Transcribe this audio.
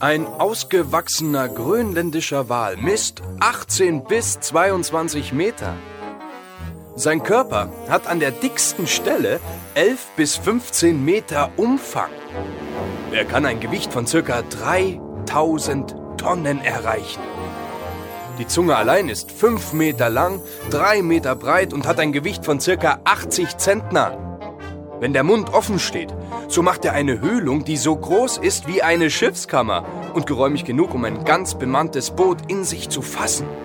Ein ausgewachsener grönländischer Wal misst 18 bis 22 Meter. Sein Körper hat an der dicksten Stelle 11 bis 15 Meter Umfang. Er kann ein Gewicht von ca. 3000 Tonnen erreichen. Die Zunge allein ist 5 Meter lang, 3 Meter breit und hat ein Gewicht von ca. 80 Zentner. Wenn der Mund offen steht, so macht er eine Höhlung, die so groß ist wie eine Schiffskammer und geräumig genug, um ein ganz bemanntes Boot in sich zu fassen.